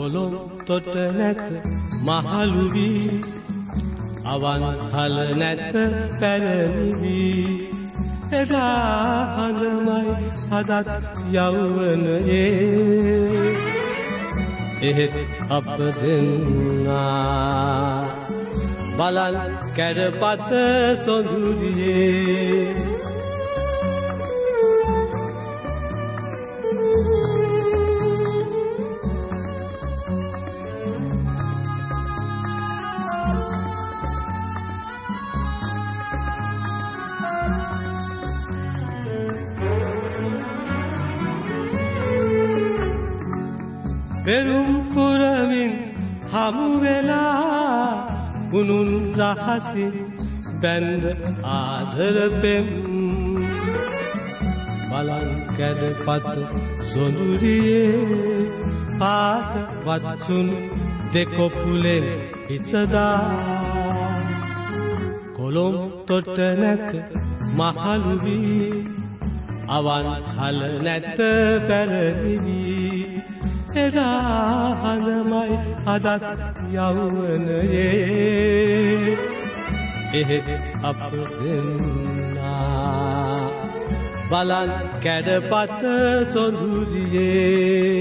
කොළොම් තොට නැත මහලු වී අවන් හල නැත පැරණි වී එදා හඳමයි අදත් යෞවනයේ එහෙත් අප දෙන්නා බලන් කැඩපත සොඳුරියේ පෙරුම් පුරමින් හමු වෙලා උනුන් රහසින් බැඳ ආදර පෙම් බලන් කැඩපත සොඳුරියේ පාට වත්සුන් දෙකොපුලෙන් පිසදා කොළොම් තොට නැත මහලු වී අවන් හල නැත පැරණි වී එදා හඳමයි අදත් යෞවනයේ එහෙත් අප දෙන්නා බලන් කැඩපත සොඳුරියේ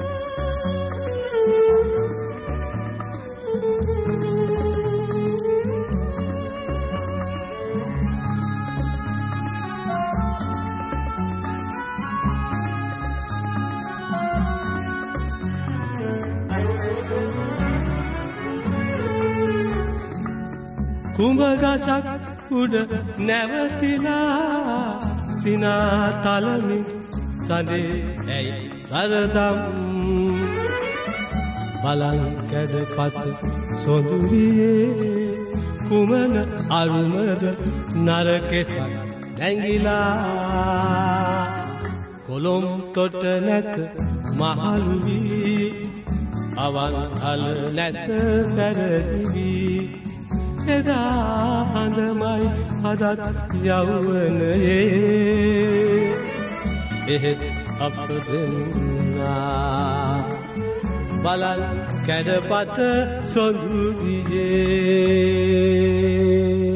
කුඹගසක් උඩ නැවතිලා සිනා තලමින් සඳේ ඇයි සරදම් බලන් කැඩපත සොඳුරියේ කුමන අරුමද නරකෙසක් නැංගිලා කොළොම් තොට නැත මහලු වී අවන් හල නැත පැරදි වී එදා හඳමයි අදත් යෞවනයේ එහෙත් අප දෙන්නා බලන් කැඩපත සොඳුරියේ